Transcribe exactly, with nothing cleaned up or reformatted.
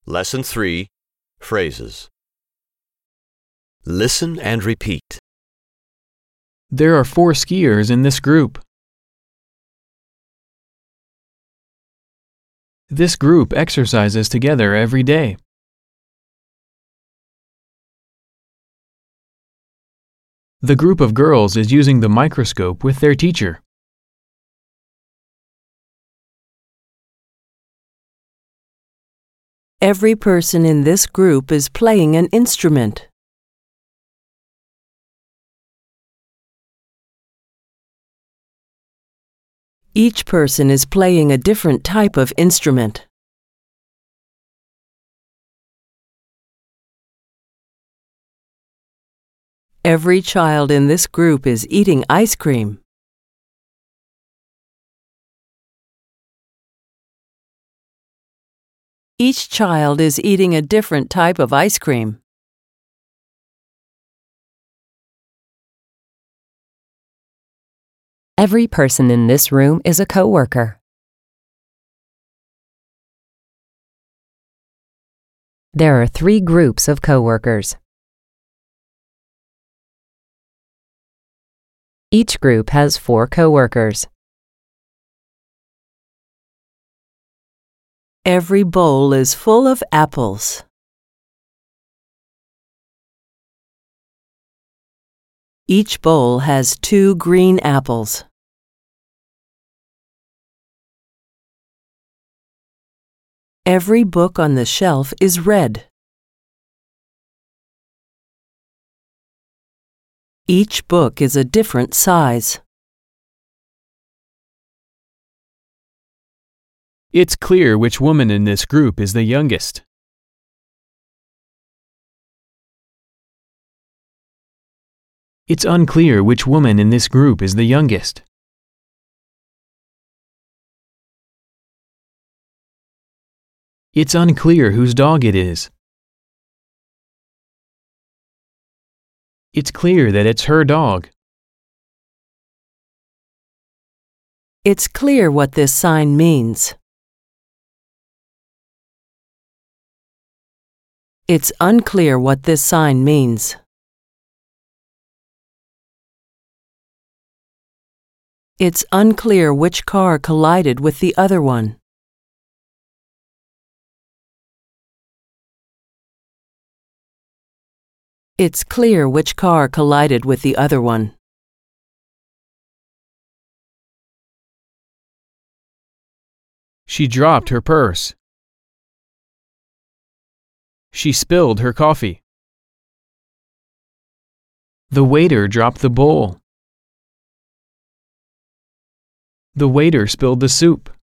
Lesson three, Phrases. Listen and repeat. There are four skiers in this group. This group exercises together every day. The group of girls is using the microscope with their teacher. Every person in this group is playing an instrument. Each person is playing a different type of instrument. Every child in this group is eating ice cream. Each child is eating a different type of ice cream. Every person in this room is a coworker. There are three groups of coworkers. Each group has four coworkers. Every bowl is full of apples. Each bowl has two green apples. Every book on the shelf is red. Each book is a different size. It's clear which woman in this group is the youngest. It's unclear which woman in this group is the youngest. It's unclear whose dog it is. It's clear that it's her dog. It's clear what this sign means. It's unclear what this sign means. It's unclear which car collided with the other one. It's clear which car collided with the other one. She dropped her purse. She spilled her coffee. The waiter dropped the bowl. The waiter spilled the soup.